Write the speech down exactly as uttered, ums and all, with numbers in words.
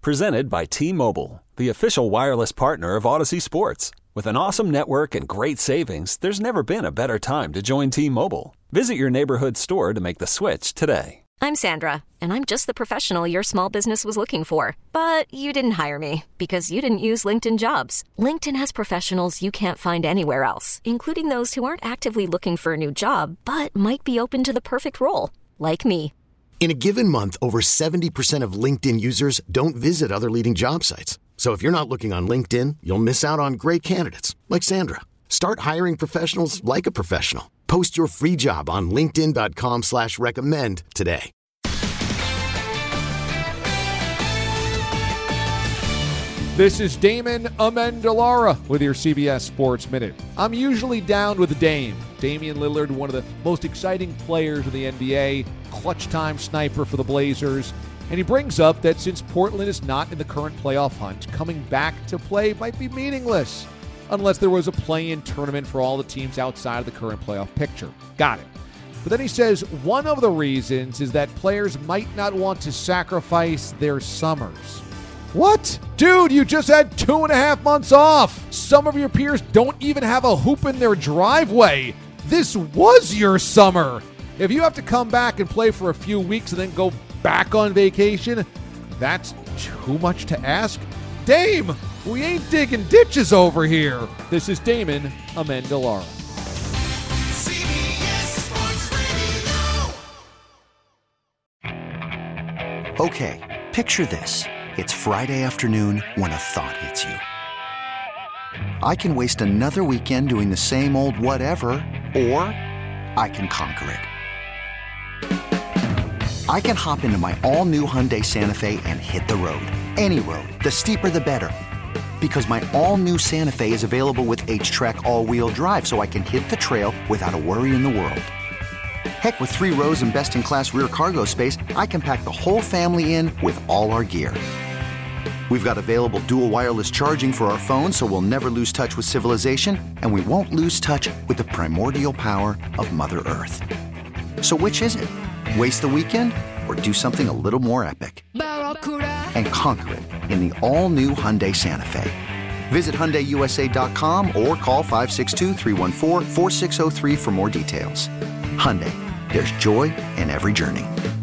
Presented by T-Mobile, the official wireless partner of Odyssey Sports. With an awesome network and great savings, there's never been a better time to join T-Mobile. Visit your neighborhood store to make the switch today. I'm Sandra, and I'm just the professional your small business was looking for. But you didn't hire me because you didn't use LinkedIn Jobs. LinkedIn has professionals you can't find anywhere else, including those who aren't actively looking for a new job, but might be open to the perfect role, like me. In a given month, over seventy percent of LinkedIn users don't visit other leading job sites. So if you're not looking on LinkedIn, you'll miss out on great candidates like Sandra. Start hiring professionals like a professional. Post your free job on linkedin.com slash recommend today. This is Damon Amendolara with your C B S Sports Minute. I'm usually down with Dame. Damian Lillard, one of the most exciting players of the N B A, clutch time sniper for the Blazers. And he brings up that since Portland is not in the current playoff hunt, coming back to play might be meaningless unless there was a play-in tournament for all the teams outside of the current playoff picture. Got it. But then he says one of the reasons is that players might not want to sacrifice their summers. What? Dude, you just had two and a half months off. Some of your peers don't even have a hoop in their driveway. This was your summer. If you have to come back and play for a few weeks and then go back on vacation, that's too much to ask. Dame, we ain't digging ditches over here. This is Damon Amendolara. C B S Sports Radio. Okay, picture this. It's Friday afternoon when a thought hits you. I can waste another weekend doing the same old whatever, or I can conquer it. I can hop into my all-new Hyundai Santa Fe and hit the road. Any road. The steeper, the better. Because my all-new Santa Fe is available with H-Track all-wheel drive, so I can hit the trail without a worry in the world. Heck, with three rows and best-in-class rear cargo space, I can pack the whole family in with all our gear. We've got available dual wireless charging for our phones, so we'll never lose touch with civilization, and we won't lose touch with the primordial power of Mother Earth. So which is it? Waste the weekend or do something a little more epic? And conquer it in the all-new Hyundai Santa Fe. Visit Hyundai U S A dot com or call five six two, three one four, four six zero three for more details. Hyundai, there's joy in every journey.